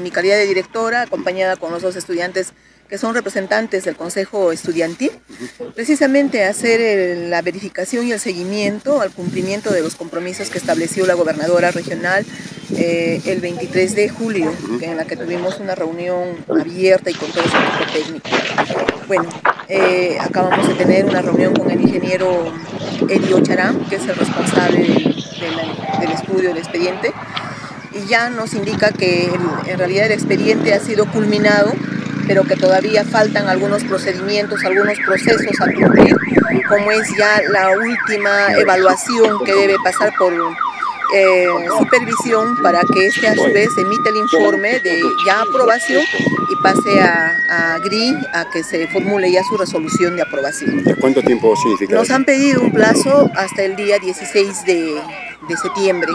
mi calidad de directora, acompañada con los dos estudiantes que son representantes del Consejo Estudiantil, precisamente hacer la verificación y el seguimiento al cumplimiento de los compromisos que estableció la gobernadora regional el 23 de julio, en la que tuvimos una reunión abierta y con todo su equipo técnico. Bueno, acabamos de tener una reunión con el ingeniero Elio Charam, que es el responsable del estudio del expediente, y ya nos indica que en realidad el expediente ha sido culminado, pero que todavía faltan algunos procedimientos, algunos procesos a cumplir, como es ya la última evaluación que debe pasar por supervisión para que este a su vez emita el informe de ya aprobación y pase a GRI a que se formule ya su resolución de aprobación. ¿Cuánto tiempo significa? Nos han pedido un plazo hasta el día 16 de septiembre.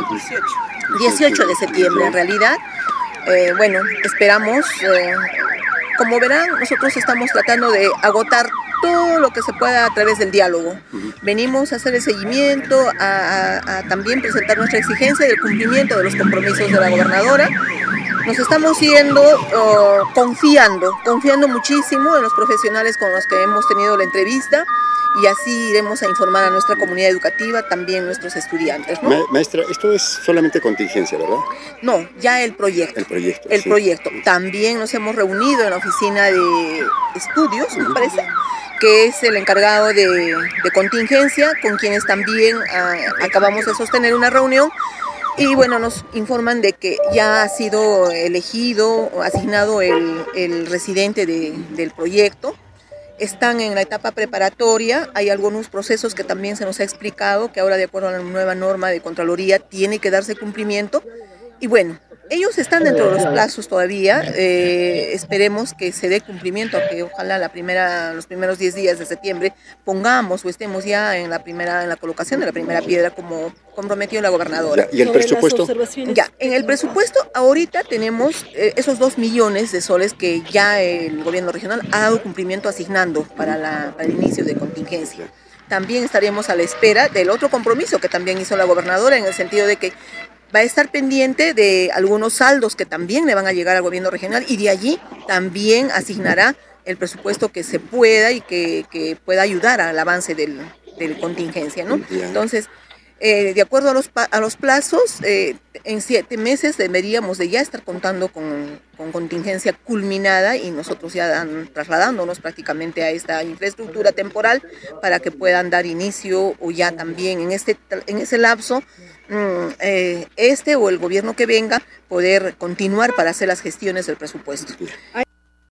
18 de septiembre en realidad. Bueno, esperamos, como verán, nosotros estamos tratando de agotar todo lo que se pueda a través del diálogo. Venimos a hacer el seguimiento, a también presentar nuestra exigencia del cumplimiento de los compromisos de la gobernadora. Nos estamos yendo confiando muchísimo en los profesionales con los que hemos tenido la entrevista, y así iremos a informar a nuestra comunidad educativa, también nuestros estudiantes, ¿no? Maestra, esto es solamente contingencia, ¿verdad? No, ya el proyecto. El proyecto. También nos hemos reunido en la oficina de estudios, me parece, que es el encargado de contingencia, con quienes también acabamos de sostener una reunión. Y bueno, nos informan de que ya ha sido elegido, asignado el residente del proyecto. Están en la etapa preparatoria, hay algunos procesos que también se nos ha explicado, que ahora de acuerdo a la nueva norma de Contraloría tiene que darse cumplimiento. Y bueno, ellos están dentro de los plazos todavía, esperemos que se dé cumplimiento, que ojalá los primeros 10 días de septiembre pongamos o estemos ya en la colocación de la primera piedra como comprometió la gobernadora. ¿Y el presupuesto? Ya, en el presupuesto ahorita tenemos esos 2 millones de soles que ya el gobierno regional ha dado cumplimiento asignando para el inicio de contingencia. También estaremos a la espera del otro compromiso que también hizo la gobernadora, en el sentido de que va a estar pendiente de algunos saldos que también le van a llegar al gobierno regional, y de allí también asignará el presupuesto que se pueda y que pueda ayudar al avance del contingencia, ¿no? Entonces, de acuerdo a los plazos, en 7 meses deberíamos de ya estar contando con contingencia culminada, y nosotros ya trasladándonos prácticamente a esta infraestructura temporal para que puedan dar inicio, o ya también en ese lapso, o el gobierno que venga, poder continuar para hacer las gestiones del presupuesto.